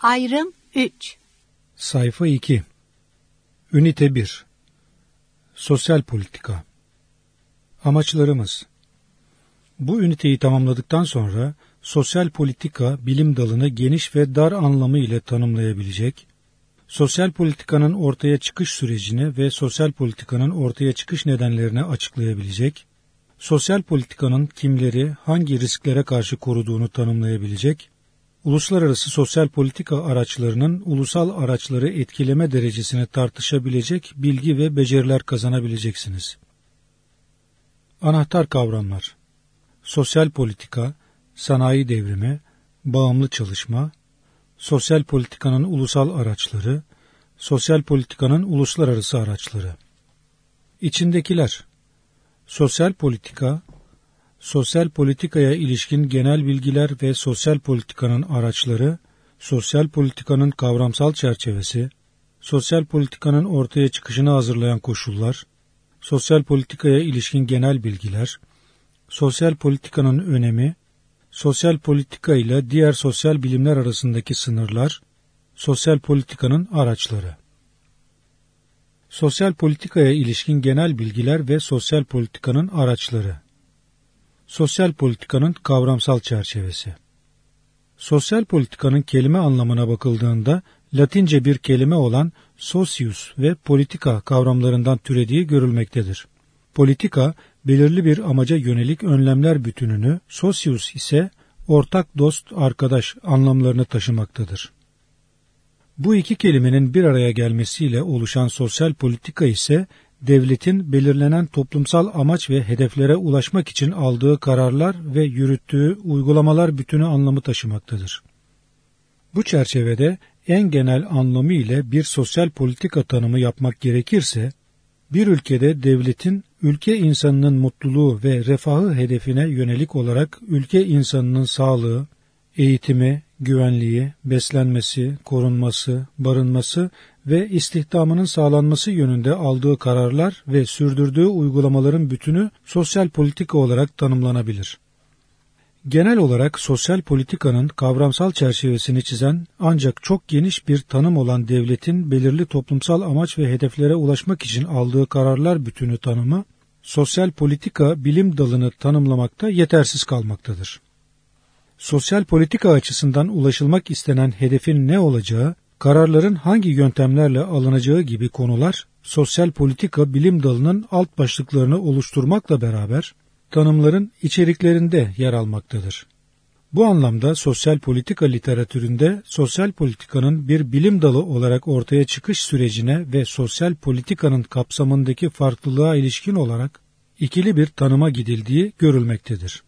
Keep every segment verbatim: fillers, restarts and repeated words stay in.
Ayrım üç. Sayfa iki. Ünite bir. Sosyal politika. Amaçlarımız. Bu üniteyi tamamladıktan sonra sosyal politika bilim dalını geniş ve dar anlamı ile tanımlayabilecek, sosyal politikanın ortaya çıkış sürecini ve sosyal politikanın ortaya çıkış nedenlerini açıklayabilecek, sosyal politikanın kimleri hangi risklere karşı koruduğunu tanımlayabilecek, uluslararası sosyal politika araçlarının ulusal araçları etkileme derecesini tartışabilecek bilgi ve beceriler kazanabileceksiniz. Anahtar kavramlar: sosyal politika, sanayi devrimi, bağımlı çalışma, sosyal politikanın ulusal araçları, sosyal politikanın uluslararası araçları. İçindekiler: sosyal politika, sosyal politikaya ilişkin genel bilgiler ve sosyal politikanın araçları, sosyal politikanın kavramsal çerçevesi, sosyal politikanın ortaya çıkışını hazırlayan koşullar, sosyal politikaya ilişkin genel bilgiler, sosyal politikanın önemi, sosyal politika ile diğer sosyal bilimler arasındaki sınırlar, sosyal politikanın araçları. Sosyal politikaya ilişkin genel bilgiler ve sosyal politikanın araçları. Sosyal politikanın kavramsal çerçevesi. Sosyal politikanın kelime anlamına bakıldığında Latince bir kelime olan socius ve politika kavramlarından türediği görülmektedir. Politika, belirli bir amaca yönelik önlemler bütününü, socius ise ortak, dost, arkadaş anlamlarını taşımaktadır. Bu iki kelimenin bir araya gelmesiyle oluşan sosyal politika ise devletin belirlenen toplumsal amaç ve hedeflere ulaşmak için aldığı kararlar ve yürüttüğü uygulamalar bütünü anlamı taşımaktadır. Bu çerçevede en genel anlamı ile bir sosyal politika tanımı yapmak gerekirse, bir ülkede devletin ülke insanının mutluluğu ve refahı hedefine yönelik olarak ülke insanının sağlığı, eğitimi, güvenliği, beslenmesi, korunması, barınması ve istihdamının sağlanması yönünde aldığı kararlar ve sürdürdüğü uygulamaların bütünü sosyal politika olarak tanımlanabilir. Genel olarak sosyal politikanın kavramsal çerçevesini çizen ancak çok geniş bir tanım olan devletin belirli toplumsal amaç ve hedeflere ulaşmak için aldığı kararlar bütünü tanımı, sosyal politika bilim dalını tanımlamakta yetersiz kalmaktadır. Sosyal politika açısından ulaşılmak istenen hedefin ne olacağı, kararların hangi yöntemlerle alınacağı gibi konular, sosyal politika bilim dalının alt başlıklarını oluşturmakla beraber, tanımların içeriklerinde yer almaktadır. Bu anlamda sosyal politika literatüründe sosyal politikanın bir bilim dalı olarak ortaya çıkış sürecine ve sosyal politikanın kapsamındaki farklılığa ilişkin olarak ikili bir tanıma gidildiği görülmektedir.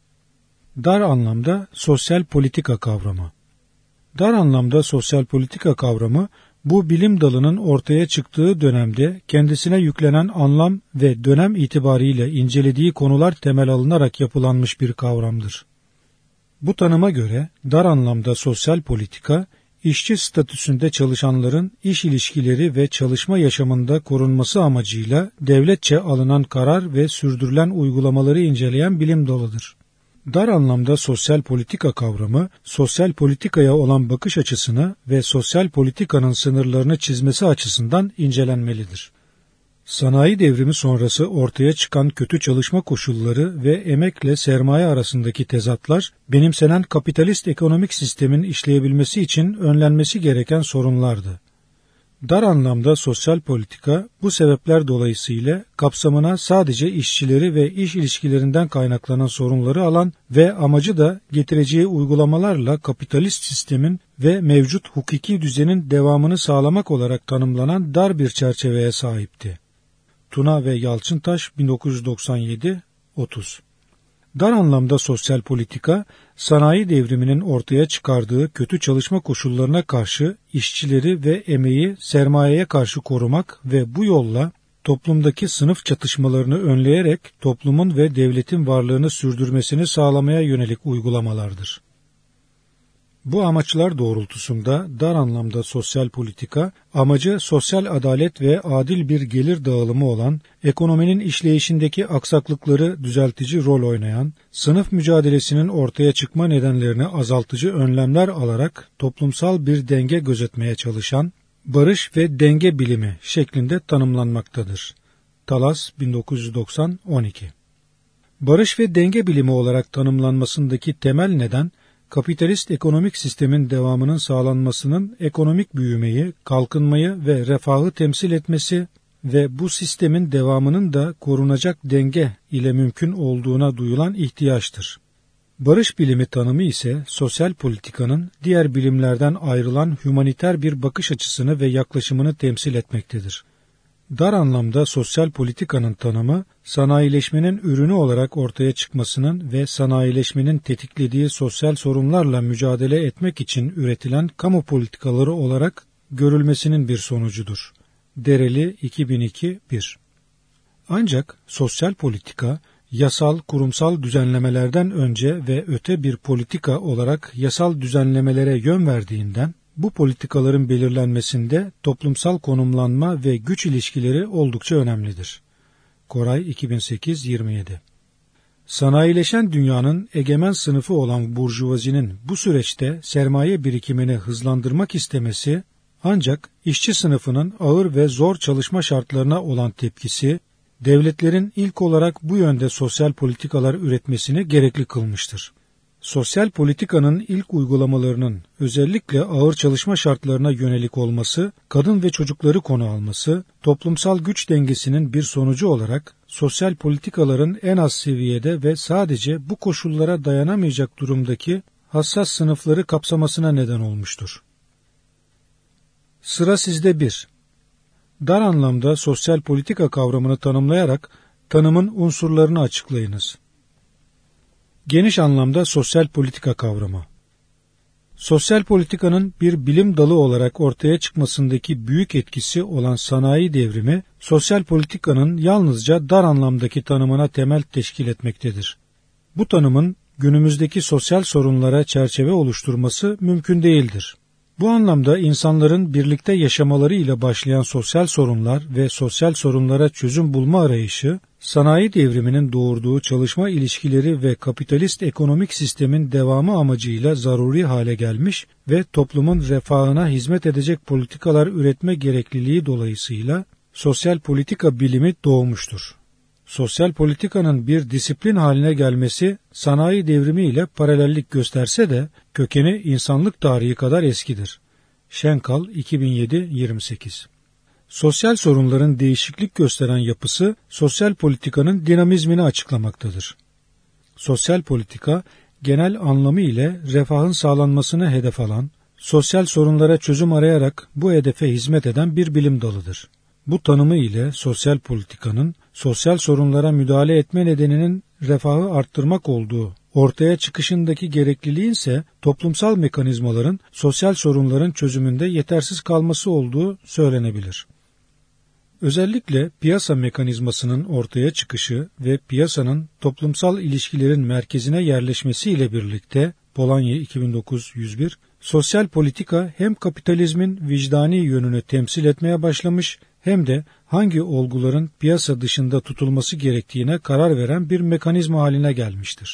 Dar anlamda sosyal politika kavramı. Dar anlamda sosyal politika kavramı, bu bilim dalının ortaya çıktığı dönemde kendisine yüklenen anlam ve dönem itibariyle incelediği konular temel alınarak yapılanmış bir kavramdır. Bu tanıma göre dar anlamda sosyal politika, işçi statüsünde çalışanların iş ilişkileri ve çalışma yaşamında korunması amacıyla devletçe alınan karar ve sürdürülen uygulamaları inceleyen bilim dalıdır. Dar anlamda sosyal politika kavramı, sosyal politikaya olan bakış açısını ve sosyal politikanın sınırlarını çizmesi açısından incelenmelidir. Sanayi devrimi sonrası ortaya çıkan kötü çalışma koşulları ve emekle sermaye arasındaki tezatlar, benimsenen kapitalist ekonomik sistemin işleyebilmesi için önlenmesi gereken sorunlardı. Dar anlamda sosyal politika, bu sebepler dolayısıyla kapsamına sadece işçileri ve iş ilişkilerinden kaynaklanan sorunları alan ve amacı da getireceği uygulamalarla kapitalist sistemin ve mevcut hukuki düzenin devamını sağlamak olarak tanımlanan dar bir çerçeveye sahipti. Tuna ve Yalçıntaş bin dokuz yüz doksan yedi otuz. Dar anlamda sosyal politika, sanayi devriminin ortaya çıkardığı kötü çalışma koşullarına karşı işçileri ve emeği sermayeye karşı korumak ve bu yolla toplumdaki sınıf çatışmalarını önleyerek toplumun ve devletin varlığını sürdürmesini sağlamaya yönelik uygulamalardır. Bu amaçlar doğrultusunda dar anlamda sosyal politika, amacı sosyal adalet ve adil bir gelir dağılımı olan, ekonominin işleyişindeki aksaklıkları düzeltici rol oynayan, sınıf mücadelesinin ortaya çıkma nedenlerini azaltıcı önlemler alarak toplumsal bir denge gözetmeye çalışan, barış ve denge bilimi şeklinde tanımlanmaktadır. Talas bin dokuz yüz doksan on iki. Barış ve denge bilimi olarak tanımlanmasındaki temel neden, kapitalist ekonomik sistemin devamının sağlanmasının ekonomik büyümeyi, kalkınmayı ve refahı temsil etmesi ve bu sistemin devamının da korunacak denge ile mümkün olduğuna duyulan ihtiyaçtır. Barış bilimi tanımı ise sosyal politikanın diğer bilimlerden ayrılan hümaniter bir bakış açısını ve yaklaşımını temsil etmektedir. Dar anlamda sosyal politikanın tanımı, sanayileşmenin ürünü olarak ortaya çıkmasının ve sanayileşmenin tetiklediği sosyal sorunlarla mücadele etmek için üretilen kamu politikaları olarak görülmesinin bir sonucudur. Dereli iki bin iki bir. Ancak sosyal politika, yasal, kurumsal düzenlemelerden önce ve öte bir politika olarak yasal düzenlemelere yön verdiğinden, bu politikaların belirlenmesinde toplumsal konumlanma ve güç ilişkileri oldukça önemlidir. Koray iki bin sekiz yirmi yedi. Sanayileşen dünyanın egemen sınıfı olan burjuvazinin bu süreçte sermaye birikimini hızlandırmak istemesi, ancak işçi sınıfının ağır ve zor çalışma şartlarına olan tepkisi, devletlerin ilk olarak bu yönde sosyal politikalar üretmesini gerekli kılmıştır. Sosyal politikanın ilk uygulamalarının özellikle ağır çalışma şartlarına yönelik olması, kadın ve çocukları konu alması, toplumsal güç dengesinin bir sonucu olarak sosyal politikaların en az seviyede ve sadece bu koşullara dayanamayacak durumdaki hassas sınıfları kapsamasına neden olmuştur. Sıra sizde bir. Dar anlamda sosyal politika kavramını tanımlayarak tanımın unsurlarını açıklayınız. Geniş anlamda sosyal politika kavramı. Sosyal politikanın bir bilim dalı olarak ortaya çıkmasındaki büyük etkisi olan sanayi devrimi, sosyal politikanın yalnızca dar anlamdaki tanımına temel teşkil etmektedir. Bu tanımın günümüzdeki sosyal sorunlara çerçeve oluşturması mümkün değildir. Bu anlamda insanların birlikte yaşamaları ile başlayan sosyal sorunlar ve sosyal sorunlara çözüm bulma arayışı, sanayi devriminin doğurduğu çalışma ilişkileri ve kapitalist ekonomik sistemin devamı amacıyla zaruri hale gelmiş ve toplumun refahına hizmet edecek politikalar üretme gerekliliği dolayısıyla sosyal politika bilimi doğmuştur. Sosyal politikanın bir disiplin haline gelmesi sanayi devrimi ile paralellik gösterse de kökeni insanlık tarihi kadar eskidir. Şenkal iki bin yedi yirmi sekiz. Sosyal sorunların değişiklik gösteren yapısı sosyal politikanın dinamizmini açıklamaktadır. Sosyal politika genel anlamı ile refahın sağlanmasını hedef alan, sosyal sorunlara çözüm arayarak bu hedefe hizmet eden bir bilim dalıdır. Bu tanımı ile sosyal politikanın sosyal sorunlara müdahale etme nedeninin refahı arttırmak olduğu ortaya çıkışındaki gerekliliğin ise toplumsal mekanizmaların sosyal sorunların çözümünde yetersiz kalması olduğu söylenebilir. Özellikle piyasa mekanizmasının ortaya çıkışı ve piyasanın toplumsal ilişkilerin merkezine yerleşmesiyle birlikte Polanyi iki bin dokuz yüz bir, sosyal politika hem kapitalizmin vicdani yönünü temsil etmeye başlamış hem de hangi olguların piyasa dışında tutulması gerektiğine karar veren bir mekanizma haline gelmiştir.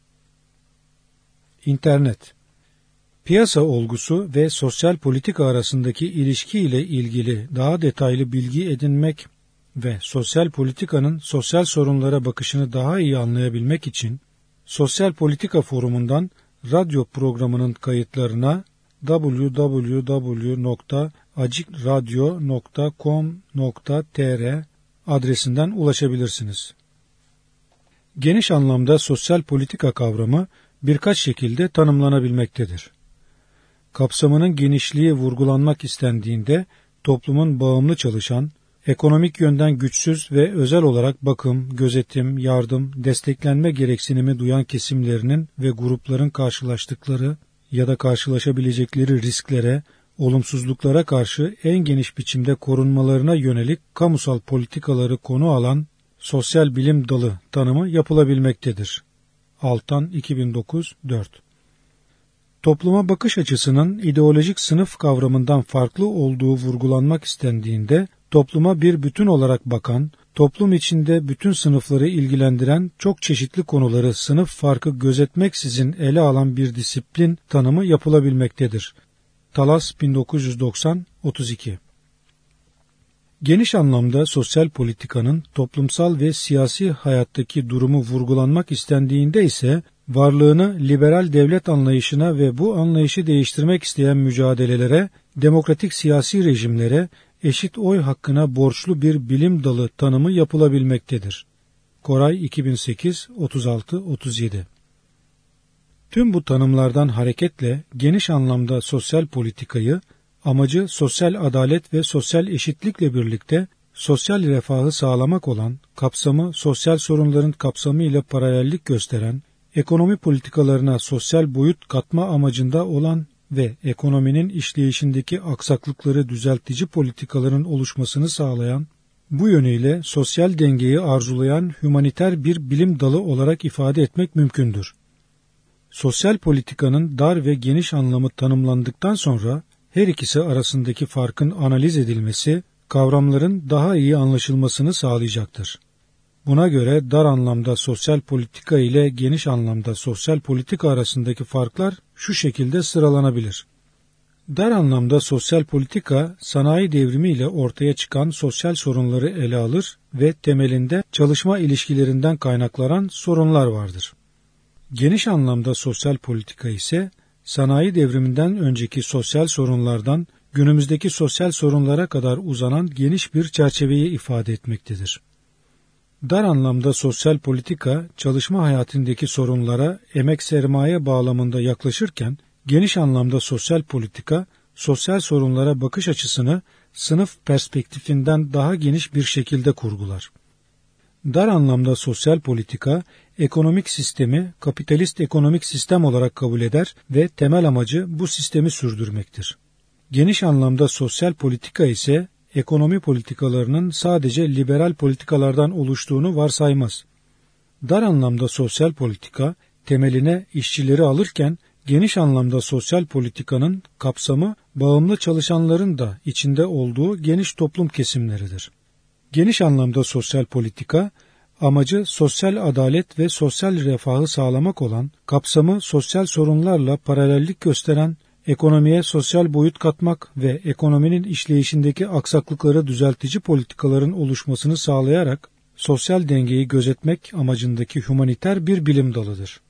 İnternet. Piyasa olgusu ve sosyal politika arasındaki ilişki ile ilgili daha detaylı bilgi edinmek ve sosyal politikanın sosyal sorunlara bakışını daha iyi anlayabilmek için Sosyal Politika Forumu'ndan radyo programının kayıtlarına double-u double-u double-u nokta acikradyo nokta com nokta tr adresinden ulaşabilirsiniz. Geniş anlamda sosyal politika kavramı birkaç şekilde tanımlanabilmektedir. Kapsamının genişliği vurgulanmak istendiğinde toplumun bağımlı çalışan, ekonomik yönden güçsüz ve özel olarak bakım, gözetim, yardım, desteklenme gereksinimi duyan kesimlerinin ve grupların karşılaştıkları ya da karşılaşabilecekleri risklere, olumsuzluklara karşı en geniş biçimde korunmalarına yönelik kamusal politikaları konu alan sosyal bilim dalı tanımı yapılabilmektedir. Altan iki bin dokuz dört. Topluma bakış açısının ideolojik sınıf kavramından farklı olduğu vurgulanmak istendiğinde, topluma bir bütün olarak bakan, toplum içinde bütün sınıfları ilgilendiren çok çeşitli konuları sınıf farkı gözetmeksizin ele alan bir disiplin tanımı yapılabilmektedir. Talas bin dokuz yüz doksan otuz iki. Geniş anlamda sosyal politikanın toplumsal ve siyasi hayattaki durumu vurgulanmak istendiğinde ise varlığını liberal devlet anlayışına ve bu anlayışı değiştirmek isteyen mücadelelere, demokratik siyasi rejimlere, eşit oy hakkına borçlu bir bilim dalı tanımı yapılabilmektedir. Koray iki bin sekiz otuz altı otuz yedi. Tüm bu tanımlardan hareketle geniş anlamda sosyal politikayı, amacı sosyal adalet ve sosyal eşitlikle birlikte sosyal refahı sağlamak olan, kapsamı sosyal sorunların kapsamı ile paralellik gösteren, ekonomi politikalarına sosyal boyut katma amacında olan ve ekonominin işleyişindeki aksaklıkları düzeltici politikaların oluşmasını sağlayan, bu yönüyle sosyal dengeyi arzulayan hümaniter bir bilim dalı olarak ifade etmek mümkündür. Sosyal politikanın dar ve geniş anlamı tanımlandıktan sonra, her ikisi arasındaki farkın analiz edilmesi, kavramların daha iyi anlaşılmasını sağlayacaktır. Buna göre dar anlamda sosyal politika ile geniş anlamda sosyal politika arasındaki farklar şu şekilde sıralanabilir. Dar anlamda sosyal politika, sanayi devrimi ile ortaya çıkan sosyal sorunları ele alır ve temelinde çalışma ilişkilerinden kaynaklanan sorunlar vardır. Geniş anlamda sosyal politika ise, sanayi devriminden önceki sosyal sorunlardan günümüzdeki sosyal sorunlara kadar uzanan geniş bir çerçeveyi ifade etmektedir. Dar anlamda sosyal politika, çalışma hayatındaki sorunlara emek sermaye bağlamında yaklaşırken, geniş anlamda sosyal politika, sosyal sorunlara bakış açısını sınıf perspektifinden daha geniş bir şekilde kurgular. Dar anlamda sosyal politika, ekonomik sistemi kapitalist ekonomik sistem olarak kabul eder ve temel amacı bu sistemi sürdürmektir. Geniş anlamda sosyal politika ise, ekonomi politikalarının sadece liberal politikalardan oluştuğunu varsaymaz. Dar anlamda sosyal politika, temeline işçileri alırken, geniş anlamda sosyal politikanın kapsamı, bağımlı çalışanların da içinde olduğu geniş toplum kesimleridir. Geniş anlamda sosyal politika, amacı sosyal adalet ve sosyal refahı sağlamak olan, kapsamı sosyal sorunlarla paralellik gösteren, ekonomiye sosyal boyut katmak ve ekonominin işleyişindeki aksaklıkları düzeltici politikaların oluşmasını sağlayarak, sosyal dengeyi gözetmek amacındaki hümaniter bir bilim dalıdır.